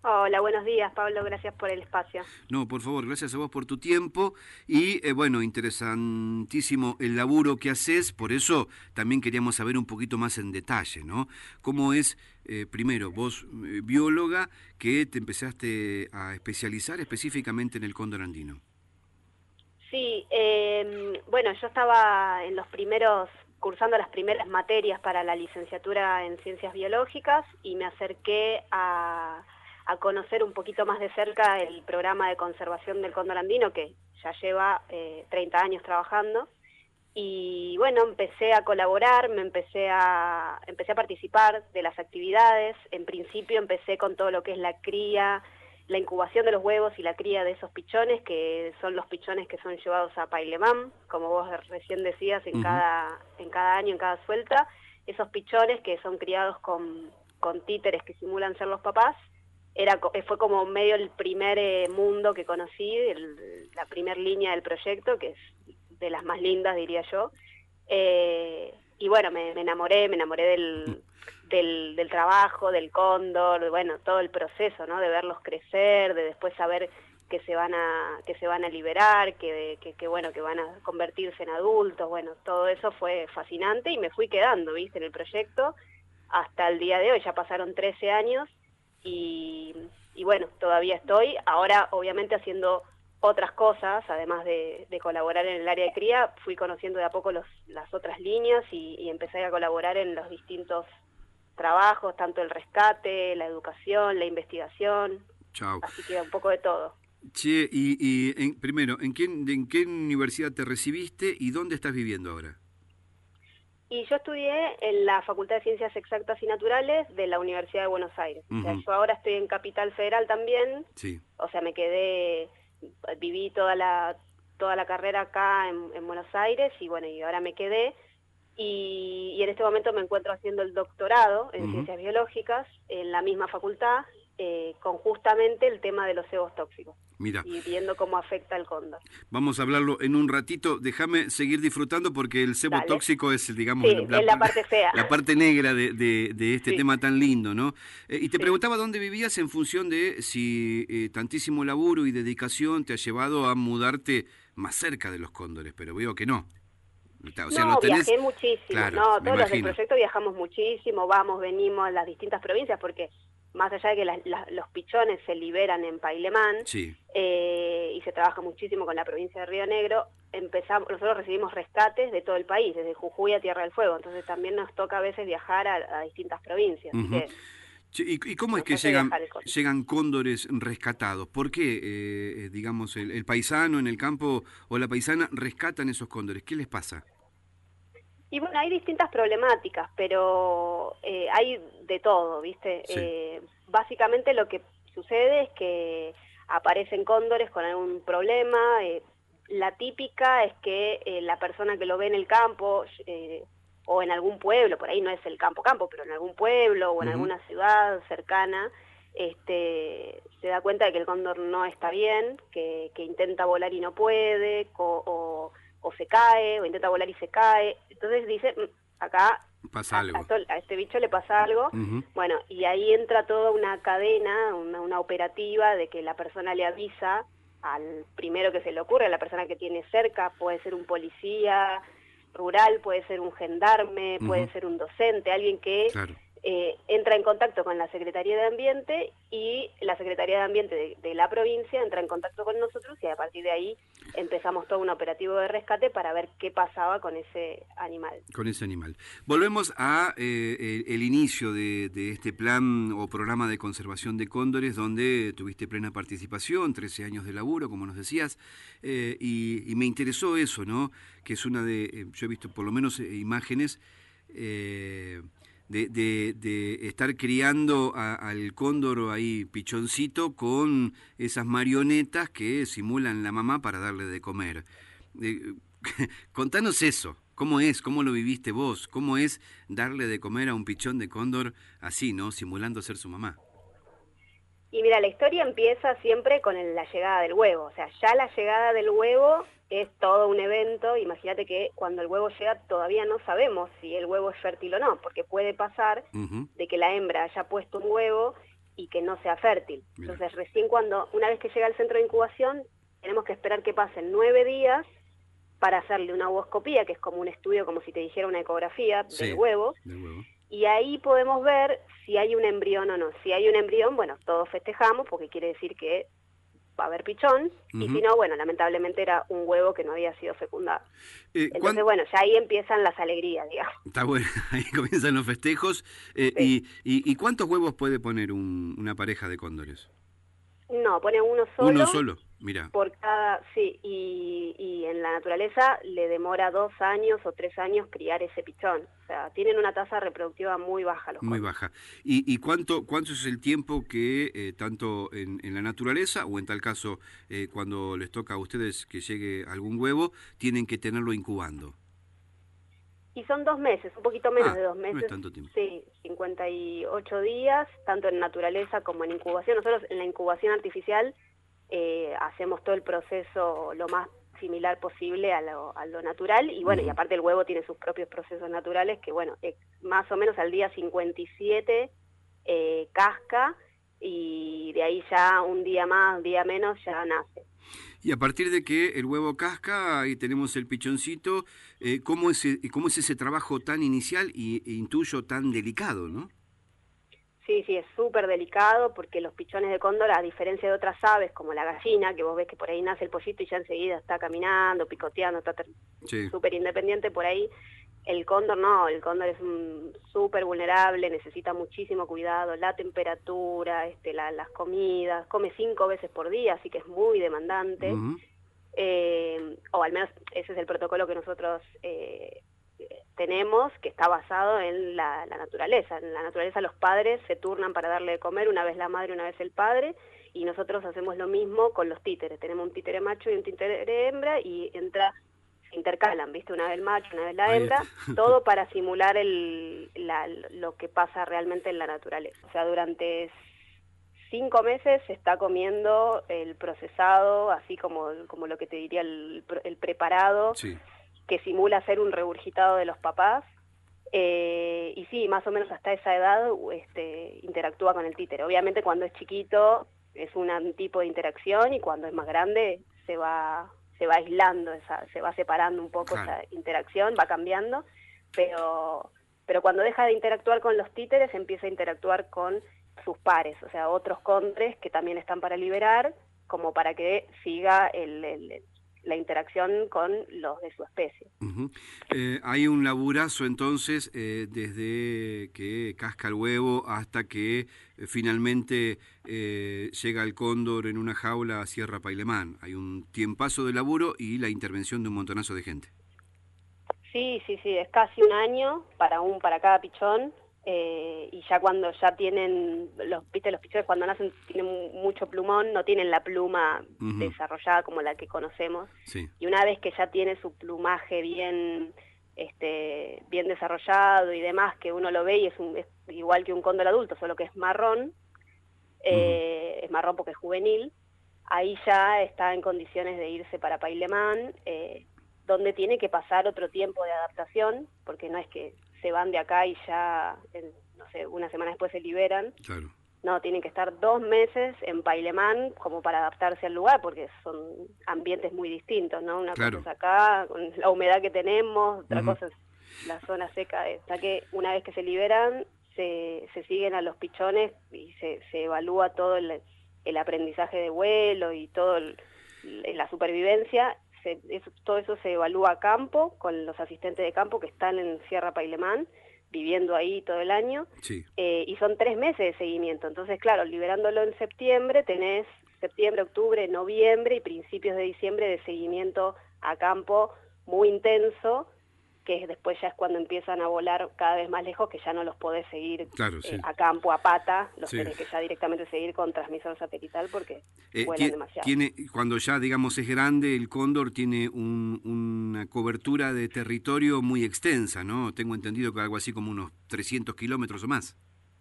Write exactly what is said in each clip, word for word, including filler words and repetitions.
Hola, buenos días, Pablo, gracias por el espacio. No, por favor, gracias a vos por tu tiempo y eh, bueno, interesantísimo el laburo que haces, por eso también queríamos saber un poquito más en detalle, ¿no? ¿Cómo es, eh, primero, vos eh, bióloga, que te empezaste a especializar específicamente en el cóndor andino? Sí, eh, bueno, yo estaba en los primeros, cursando las primeras materias para la licenciatura en Ciencias Biológicas y me acerqué a, a conocer un poquito más de cerca el programa de conservación del cóndor andino, que ya lleva eh, treinta años trabajando. Y bueno, empecé a colaborar, me empecé a, empecé a participar de las actividades. En principio empecé con todo lo que es la cría, la incubación de los huevos y la cría de esos pichones, que son los pichones que son llevados a Pailemán, como vos recién decías, en Ujú. cada, en cada año, en cada suelta. Esos pichones que son criados con, con títeres que simulan ser los papás, era, fue como medio el primer eh, mundo que conocí, el, la primer línea del proyecto, que es de las más lindas, diría yo. Eh, y bueno, me, me enamoré, me enamoré del, del, del trabajo, del cóndor, de, bueno, todo el proceso, ¿no? De verlos crecer, de después saber que se van a, que se van a liberar, que, que, que bueno, que van a convertirse en adultos, bueno, todo eso fue fascinante y me fui quedando, viste, en el proyecto hasta el día de hoy. Ya pasaron trece años y, y bueno, todavía estoy, ahora obviamente haciendo otras cosas, además de, de colaborar en el área de cría, fui conociendo de a poco los, las otras líneas y, y empecé a colaborar en los distintos trabajos, tanto el rescate, la educación, la investigación, Chao. así que un poco de todo. Che, y, y en- primero, ¿en qué, ¿en qué universidad te recibiste y dónde estás viviendo ahora? Y yo estudié en la Facultad de Ciencias Exactas y Naturales de la Universidad de Buenos Aires. O sea, Ujú. yo ahora estoy en Capital Federal también, Sí. o sea, me quedé, viví toda la, toda la carrera acá en, en Buenos Aires y bueno, y ahora me quedé. Y, y en este momento me encuentro haciendo el doctorado en Ujú. Ciencias Biológicas en la misma facultad, eh, con justamente el tema de los cebos tóxicos Mira, y viendo cómo afecta al cóndor. vamos a hablarlo en un ratito. Déjame seguir disfrutando porque el sebo Dale. tóxico es, digamos, la, Sí, la es la parte fea. la parte negra de, de- de este Sí, tema tan lindo, ¿no? Eh, y te sí. preguntaba dónde vivías en función de si eh, tantísimo laburo y dedicación te ha llevado a mudarte más cerca de los cóndores, pero veo que no. O sea, los No, tenés, viajé muchísimo, claro, no, me todos los del imagino. proyecto viajamos muchísimo, vamos, venimos a las distintas provincias, porque más allá de que las- las- los pichones se liberan en Pailemán, Sí. eh, y se trabaja muchísimo con la provincia de Río Negro, empezamos, nosotros recibimos rescates de todo el país, desde Jujuy a Tierra del Fuego, entonces también nos toca a veces viajar a, a distintas provincias, así Ujú. que Che, ¿Y, y cómo es nos que hace llegan, viajar el cóndor. llegan cóndores rescatados? ¿Por qué, eh, eh, digamos, el, el paisano en el campo o la paisana rescatan esos cóndores? ¿Qué les pasa? Y bueno, hay distintas problemáticas, pero eh, hay de todo, ¿viste? Sí. Eh, básicamente lo que sucede es que aparecen cóndores con algún problema. Eh, la típica es que eh, la persona que lo ve en el campo eh, o en algún pueblo, por ahí no es el campo campo, pero en algún pueblo o en Ujú. alguna ciudad cercana, este, se da cuenta de que el cóndor no está bien, que, que intenta volar y no puede, o, o o se cae, o intenta volar y se cae. Entonces dice, "Mm, acá Pasa a, a, algo. to- a este bicho le pasa algo". Ujú. Bueno, y ahí entra toda una cadena, una, una operativa de que la persona le avisa al primero que se le ocurre, a la persona que tiene cerca, puede ser un policía rural, puede ser un gendarme, puede Ujú. ser un docente, alguien que Claro. eh, entra en contacto con la Secretaría de Ambiente y la Secretaría de Ambiente de, de la provincia entra en contacto con nosotros y a partir de ahí empezamos todo un operativo de rescate para ver qué pasaba con ese animal. Con ese animal. Volvemos a eh, el, el inicio de, de este plan o programa de conservación de cóndores, donde tuviste plena participación, trece años de laburo, como nos decías, eh, y, y me interesó eso, ¿no? Que es una de, eh, yo he visto por lo menos eh, imágenes eh, de, de, de estar criando a- al cóndor ahí pichoncito con esas marionetas que simulan la mamá para darle de comer. Eh, Contanos eso, ¿cómo es? ¿Cómo lo viviste vos? ¿Cómo es darle de comer a un pichón de cóndor así, ¿no? Simulando ser su mamá. Y mira, la historia empieza siempre con el- la llegada del huevo, o sea, ya la llegada del huevo es todo un evento. Imagínate que cuando el huevo llega todavía no sabemos si el huevo es fértil o no, porque puede pasar Ujú. de que la hembra haya puesto un huevo y que no sea fértil. Mira. Entonces recién cuando, una vez que llega al centro de incubación, tenemos que esperar que pasen nueve días para hacerle una ovoscopía, que es como un estudio, como si te dijera una ecografía Sí, del huevo, del huevo. y ahí podemos ver si hay un embrión o no. Si hay un embrión, bueno, todos festejamos, porque quiere decir que va a haber pichón, uh-huh. y si no, bueno, lamentablemente era un huevo que no había sido fecundado. Eh, Entonces, ¿cuándo? Bueno, ya ahí empiezan las alegrías, digamos. Está bueno, ahí comienzan los festejos. Eh, sí. y, y, ¿Y cuántos huevos puede poner un, una pareja de cóndores? No, pone uno solo. Uno solo, mira. Por cada, sí, y, y en la naturaleza le demora dos años o tres años criar ese pichón. O sea, tienen una tasa reproductiva muy baja los Muy cóndores. baja. ¿Y, y cuánto, cuánto es el tiempo que, eh, tanto en, en la naturaleza, o en tal caso, eh, cuando les toca a ustedes que llegue algún huevo, tienen que tenerlo incubando? Y son dos meses, un poquito menos ah, de dos meses. No es tanto tiempo. Sí, cincuenta y ocho días, tanto en naturaleza como en incubación. Nosotros en la incubación artificial eh, hacemos todo el proceso lo más similar posible a lo, a lo natural, y bueno, uh-huh. y aparte el huevo tiene sus propios procesos naturales, que bueno, eh, más o menos al día cincuenta y siete eh, casca, y de ahí ya un día más, un día menos, ya nace. Y a partir de que el huevo casca, ahí tenemos el pichoncito, eh, ¿cómo, es, ¿cómo es ese trabajo tan inicial y e intuyo tan delicado, no? Sí, sí, es súper delicado porque los pichones de cóndor, a diferencia de otras aves como la gallina, que vos ves que por ahí nace el pollito y ya enseguida está caminando, picoteando, está súper sí. independiente por ahí, el cóndor no, el cóndor es súper vulnerable, necesita muchísimo cuidado, la temperatura, este, la, las comidas, come cinco veces por día, así que es muy demandante, uh-huh. eh, o al menos ese es el protocolo que nosotros eh, tenemos, que está basado en la, la naturaleza. En la naturaleza los padres se turnan para darle de comer, una vez la madre, una vez el padre, y nosotros hacemos lo mismo con los títeres. Tenemos un títere macho y un títere hembra, y entra, se intercalan, ¿viste? Una vez el macho, una vez la hembra, todo para simular el, la, lo que pasa realmente en la naturaleza. O sea, durante cinco meses se está comiendo el procesado, así como, como lo que te diría el, el preparado, sí. que simula ser un regurgitado de los papás, eh, y sí, más o menos hasta esa edad este, interactúa con el títere. Obviamente cuando es chiquito es un tipo de interacción, y cuando es más grande se va se va aislando, esa, se va separando un poco claro. esa interacción, va cambiando, pero, pero cuando deja de interactuar con los títeres empieza a interactuar con sus pares, o sea, otros cóndores que también están para liberar, como para que siga el, el la interacción con los de su especie. Uh-huh. Eh, hay un laburazo entonces eh, desde que casca el huevo hasta que eh, finalmente eh, llega el cóndor en una jaula a Sierra Pailemán. Hay un tiempazo de laburo y la intervención de un montonazo de gente. Sí, sí, sí, es casi un año para un para cada pichón. Eh, y ya cuando ya tienen, los viste los pichones cuando nacen tienen mucho plumón, no tienen la pluma uh-huh. desarrollada como la que conocemos, sí. y una vez que ya tiene su plumaje bien este bien desarrollado y demás, que uno lo ve y es, un, es igual que un cóndor adulto, solo que es marrón, eh, uh-huh. es marrón porque es juvenil, ahí ya está en condiciones de irse para Pailemán, eh, donde tiene que pasar otro tiempo de adaptación, porque no es que se van de acá y ya, en, no sé, una semana después se liberan. Claro. No, tienen que estar dos meses en Pailemán como para adaptarse al lugar, porque son ambientes muy distintos, ¿no? Una claro. cosa es acá, con la humedad que tenemos, otra uh-huh. cosa es la zona seca. O sea que una vez que se liberan, se, se siguen a los pichones y se, se evalúa todo el, el aprendizaje de vuelo y todo el, la supervivencia. Se, eso, todo eso se evalúa a campo, con los asistentes de campo que están en Sierra Pailemán, viviendo ahí todo el año, sí. eh, y son tres meses de seguimiento. Entonces, claro, liberándolo en septiembre, tenés septiembre, octubre, noviembre y principios de diciembre de seguimiento a campo muy intenso, que después ya es cuando empiezan a volar cada vez más lejos, que ya no los podés seguir claro, sí. eh, a campo, a pata, los sí. tenés que ya directamente seguir con transmisor satelital porque eh, vuelan tiene, demasiado. Tiene, cuando ya, digamos, es grande, el cóndor tiene un, una cobertura de territorio muy extensa, ¿no? Tengo entendido que algo así como unos trescientos kilómetros o más.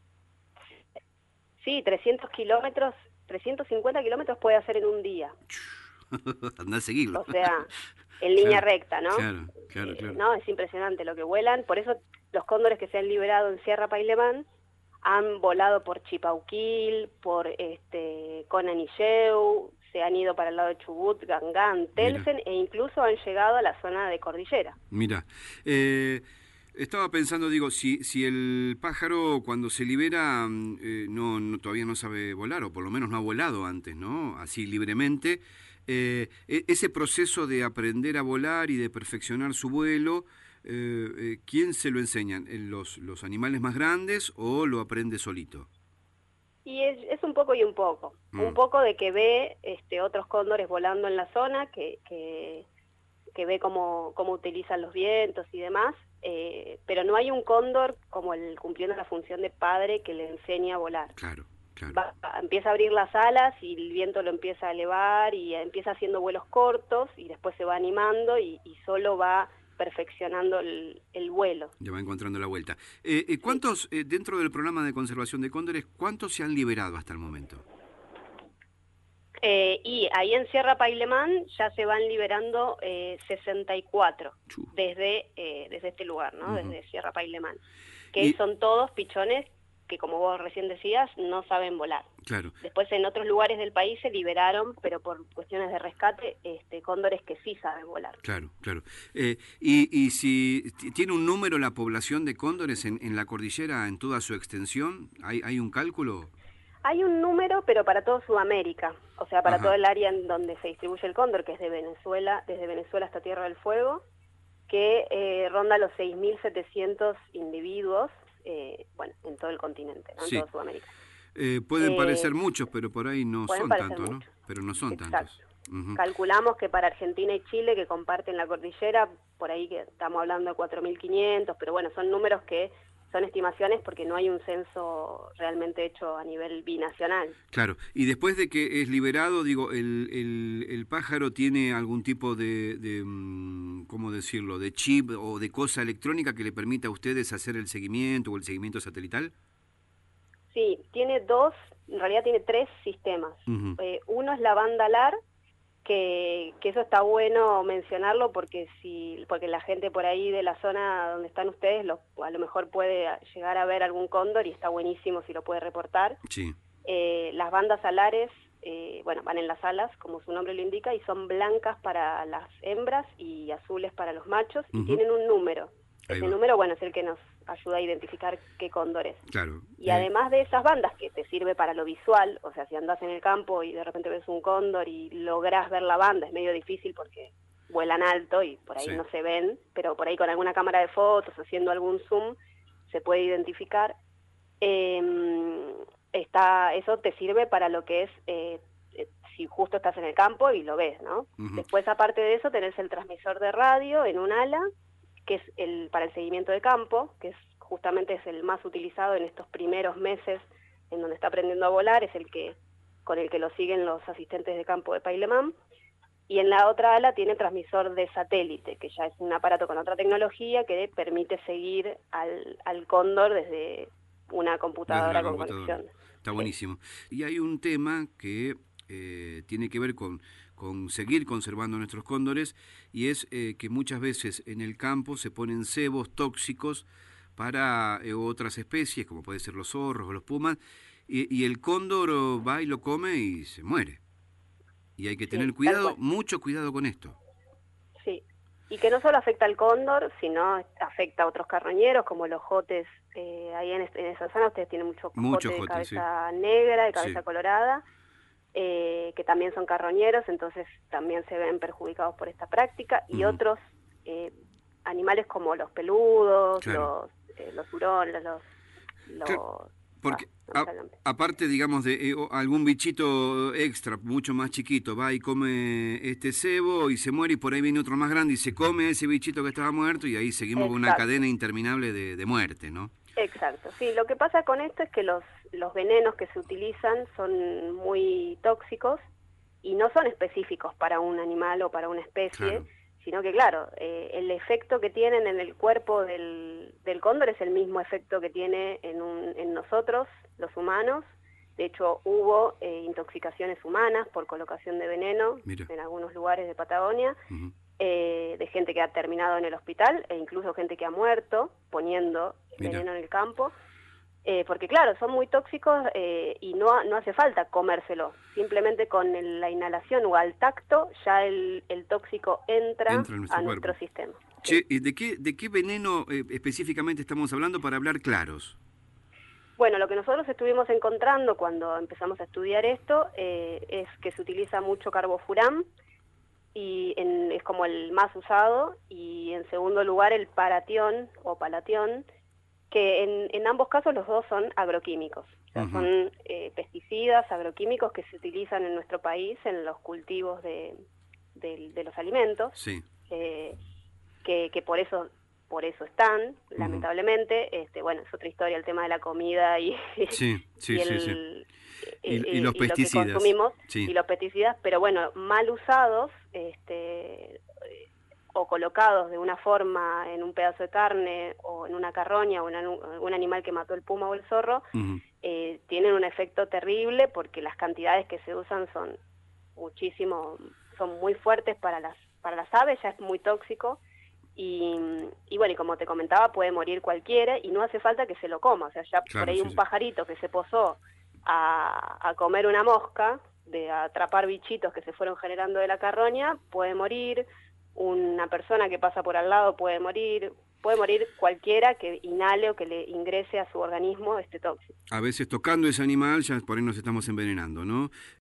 Sí, trescientos kilómetros, trescientos cincuenta kilómetros puede hacer en un día. Andá a seguirlo. O sea, en línea claro, recta, ¿no? Claro, claro, claro. Eh, no, es impresionante lo que vuelan. Por eso los cóndores que se han liberado en Sierra Pailemán han volado por Chipauquil, por este, Conanilleu, se han ido para el lado de Chubut, Gangán, Telsen, Mira. E incluso han llegado a la zona de cordillera. Mira, eh, estaba pensando, digo, si, si el pájaro cuando se libera eh, no, no todavía no sabe volar, o por lo menos no ha volado antes, ¿no? Así libremente, eh, ese proceso de aprender a volar y de perfeccionar su vuelo, eh, eh, ¿quién se lo enseñan? ¿Los, los animales más grandes o lo aprende solito? Y es, es un poco y un poco. Mm. Un poco de que ve este, otros cóndores volando en la zona, que, que, que ve cómo, cómo utilizan los vientos y demás, eh, pero no hay un cóndor como el cumpliendo la función de padre que le enseña a volar. Claro, claro. Va, empieza a abrir las alas y el viento lo empieza a elevar y empieza haciendo vuelos cortos y después se va animando y, y solo va perfeccionando el, el vuelo. Ya va encontrando la vuelta. Eh, eh, ¿Cuántos, sí. eh, dentro del programa de conservación de cóndores, cuántos se han liberado hasta el momento? Eh, y ahí en Sierra Pailemán ya se van liberando eh, sesenta y cuatro Chú. desde eh, desde este lugar, ¿no? Uh-huh. Desde Sierra Pailemán. Que y... son todos pichones que, como vos recién decías, no saben volar. Claro. Después en otros lugares del país se liberaron, pero por cuestiones de rescate, este, cóndores que sí saben volar. Claro, claro. Eh, y, y si tiene un número la población de cóndores en, en la cordillera en toda su extensión, ¿hay, hay un cálculo? Hay un número, pero para toda Sudamérica, o sea, para Ajá. todo el área en donde se distribuye el cóndor, que es de Venezuela, desde Venezuela hasta Tierra del Fuego, que eh, ronda los seis mil setecientos individuos, eh, bueno, en todo el continente, ¿no? En sí. toda Sudamérica. Eh, pueden eh, parecer muchos, pero por ahí no son tantos, ¿no? Pero no son Exacto. tantos. Uh-huh. Calculamos que para Argentina y Chile, que comparten la cordillera, por ahí que estamos hablando de cuatro mil quinientos, pero bueno, son números que son estimaciones porque no hay un censo realmente hecho a nivel binacional. Claro, y después de que es liberado, digo, el, el, el pájaro tiene algún tipo de, de, ¿cómo decirlo?, de chip o de cosa electrónica que le permita a ustedes hacer el seguimiento o el seguimiento satelital. Sí, tiene dos, en realidad tiene tres sistemas. Uh-huh. Eh, uno es la banda L A R, que, que eso está bueno mencionarlo porque si porque la gente por ahí de la zona donde están ustedes lo, a lo mejor puede llegar a ver algún cóndor y está buenísimo si lo puede reportar. Sí. Eh, las bandas alares, eh, bueno, van en las alas, como su nombre lo indica, y son blancas para las hembras y azules para los machos, uh-huh. y tienen un número. Ahí Ese va. número, bueno, es el que nos ayuda a identificar qué cóndor es. Claro. Y eh. además de esas bandas que te sirve para lo visual, o sea, si andás en el campo y de repente ves un cóndor y lográs ver la banda, es medio difícil porque vuelan alto y por ahí sí. no se ven, pero por ahí con alguna cámara de fotos, haciendo algún zoom, se puede identificar. Eh, está, eso te sirve para lo que es, eh, si justo estás en el campo y lo ves, ¿no? Uh-huh. Después, aparte de eso, tenés el transmisor de radio en un ala, que es el para el seguimiento de campo, que es justamente es el más utilizado en estos primeros meses en donde está aprendiendo a volar, es el que con el que lo siguen los asistentes de campo de Pailemán, y en la otra ala tiene transmisor de satélite, que ya es un aparato con otra tecnología que permite seguir al, al cóndor desde una computadora desde con computadora. conexión. Está buenísimo. Sí. Y hay un tema que eh, tiene que ver con con seguir conservando nuestros cóndores, y es eh, que muchas veces en el campo se ponen cebos tóxicos para eh, otras especies, como pueden ser los zorros o los pumas, y, y el cóndor va y lo come y se muere. Y hay que tener sí, cuidado, mucho cuidado con esto. Sí, y que no solo afecta al cóndor, sino afecta a otros carroñeros, como los jotes, eh, ahí en, en esa zona ustedes tienen mucho jote mucho de jote, cabeza sí. negra, de cabeza sí. colorada, Eh, que también son carroñeros, entonces también se ven perjudicados por esta práctica, y uh-huh. otros eh, animales como los peludos, claro. los eh, los hurones, los... los claro, porque ah, no a, aparte, digamos, de eh, algún bichito extra, mucho más chiquito, va y come este cebo y se muere, y por ahí viene otro más grande y se come ese bichito que estaba muerto, y ahí seguimos con una cadena interminable de, de muerte, ¿no? Exacto, sí, lo que pasa con esto es que los, los venenos que se utilizan son muy tóxicos y no son específicos para un animal o para una especie, claro. sino que, claro, eh, el efecto que tienen en el cuerpo del, del cóndor es el mismo efecto que tiene en, un, en nosotros, los humanos. De hecho, hubo eh, intoxicaciones humanas por colocación de veneno Mira. en algunos lugares de Patagonia. Uh-huh. Eh, de gente que ha terminado en el hospital e incluso gente que ha muerto poniendo Mira. veneno en el campo. Eh, porque claro, son muy tóxicos eh, y no, no hace falta comérselo. Simplemente con el, la inhalación o al tacto ya el, el tóxico entra, Entra en nuestro a cuerpo. nuestro sistema. Che, Sí. ¿y de qué, de qué veneno eh, específicamente estamos hablando para hablar claros? Bueno, lo que nosotros estuvimos encontrando cuando empezamos a estudiar esto eh, es que se utiliza mucho carbofuram, y en, es como el más usado, y en segundo lugar el paratión o palatión, que en, en ambos casos los dos son agroquímicos, o sea, Uh-huh. son eh, pesticidas, agroquímicos que se utilizan en nuestro país en los cultivos de, de, de los alimentos, Sí. eh, que, que por eso por eso están, Uh-huh. lamentablemente. Este, bueno, es otra historia el tema de la comida y, Sí, sí, y, sí, sí. el, Y, y, y los y lo que pesticidas. consumimos, Sí. y los pesticidas, pero bueno, mal usados, este, o colocados de una forma en un pedazo de carne o en una carroña o en un animal que mató el puma o el zorro, Uh-huh. eh, tienen un efecto terrible porque las cantidades que se usan son muchísimo, son muy fuertes para las, para las aves, ya es muy tóxico. Y, y bueno, y como te comentaba, puede morir cualquiera y no hace falta que se lo coma. O sea, ya Claro, por ahí sí, un sí. pajarito que se posó a, a comer una mosca, de atrapar bichitos que se fueron generando de la carroña, puede morir. Una persona que pasa por al lado puede morir. Puede morir cualquiera que inhale o que le ingrese a su organismo este tóxico. A veces tocando ese animal ya por ahí nos estamos envenenando, ¿no?